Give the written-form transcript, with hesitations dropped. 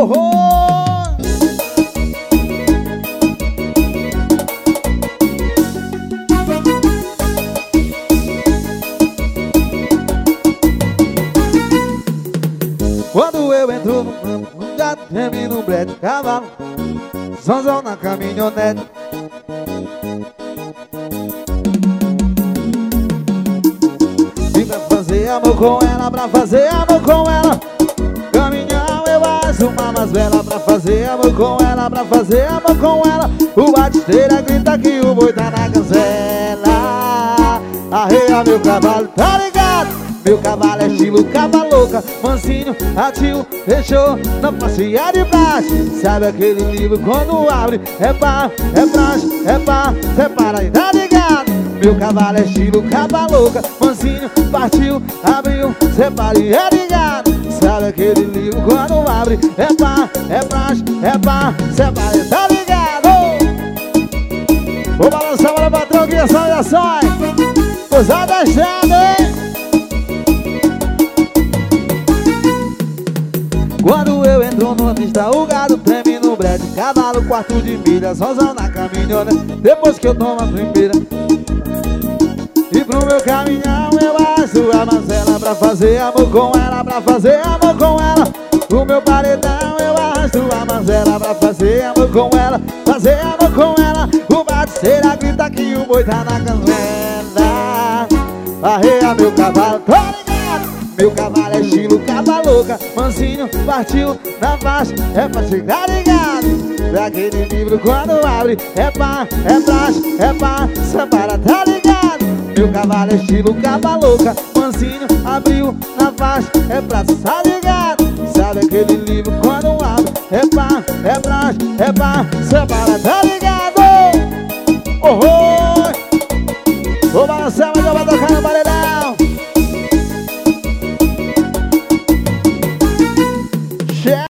Horror! Quando eu entro no gato, termino no brete, cavalo, sonzão na caminhonete. E pra fazer amor com ela, pra fazer amor com ela, caminhão eu acho uma mais bela. Pra fazer amor com ela, pra fazer amor com ela, o batisteira grita que o boi tá na cancela. Arreia meu cavalo, tá ligado? Meu cavalo é estilo cavalouca, mansinho, ativo, fechou na passeia de baixo. Sabe aquele livro quando abre, é pá, é praxe, é pá, separa aí, tá ligado? Meu cavalo é estilo cavalouca, mansinho, partiu, abriu, separa e é ligado. Sabe aquele livro quando abre, é pá, é praxe, é pá, separa aí, tá ligado? Vou balançar para o patrão que é só e só. Pousada da estrada, hein? Quando eu entro numa pista, o gado treme no brete, cavalo, quarto de milha, sozão na caminhonete. Depois que eu tomo a primeira e pro meu caminhão eu acho a Marcela. Pra fazer amor com ela, pra fazer amor com ela, o meu paredão eu acho a Marcela. Pra fazer amor com ela, fazer amor com ela, o batisteira grita que o boi tá na cancela. Arreia meu cavalo, tô ligado? Meu cavalo é estilo cavalouca, mansinho, partiu na faixa, é pra chegar ligado. Daquele livro quando abre, é pá, é praxe, é pá, separa, tá ligado? Meu cavalo é estilo cavalouca, mansinho, abriu na faixa, é pra tá ligado? Sabe aquele livro quando abre, é pá, é praxe, é pá, separa, tá ligado? Oh, oh!